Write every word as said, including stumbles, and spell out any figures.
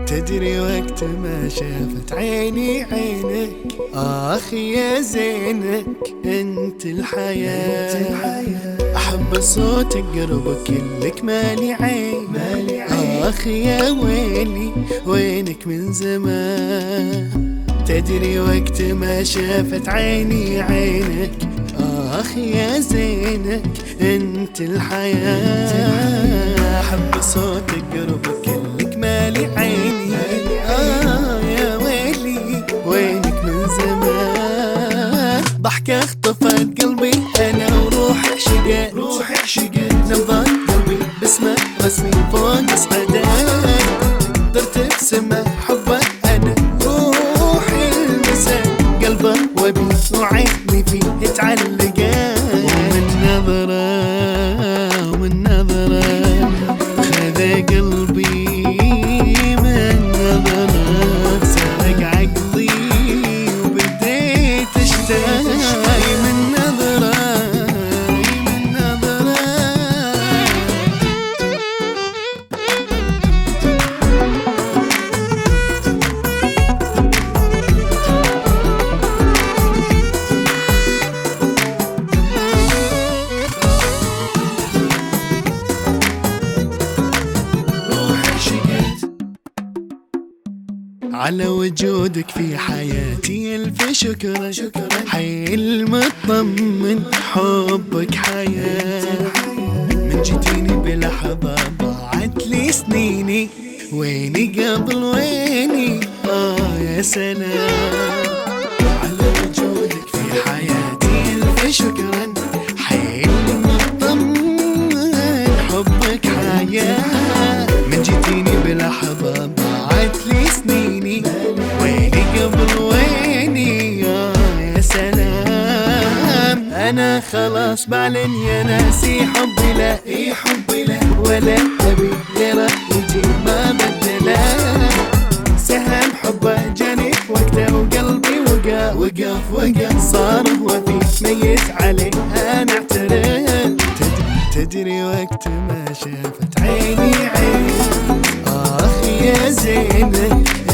تدري وقت ما شافت عيني عينك، آخ يا زينك انت الحياة. أحب صوتك قربك كلك مالي عين، آخ يا ويلي وينك من زمان. تدري وقت ما شافت عيني عينك، آخ يا زينك انت الحياة. أحب صوتك قربك كلك مالي عيني، آه يا ويلي وينك من زمان. ضحكة اخطفت قلبي أنا وروحي عشقت، روحي عشقت نبضات قلبي باسمه رسمي فوق صعدات. قدرت بسمه حبه أنا روحي المسا، قلبه وبي وعيني فيه تعلقت. ومن نظرة ومن نظرة خذ قلبي، من نظرة سرق عقلي وبديت اشتاق. من نظرة من نظرة على وجودك في حياتي ألف شكر، حي المطمن حبك حياة. من جيتيني بلحظة ضاعت لي سنيني، ويني قبل ويني آه يا سلام. على وجودك في حياتي ألف شكر، حي المطمن حبك حياة. من جيتيني بلحظة ضاعت لي سنيني، ويني قبل ويني يا سلام. أنا خلاص بعلن يا ناسي حبي لا، إي حبي لا ولا أبي غيره يجي ما بدله. سهم حبه جاني في وقته وقلبي وقف وقف وقف، صار هو في ميت عليه أنا اعترف. تدري وقت ما شافت عيني عين، آخ يا زينك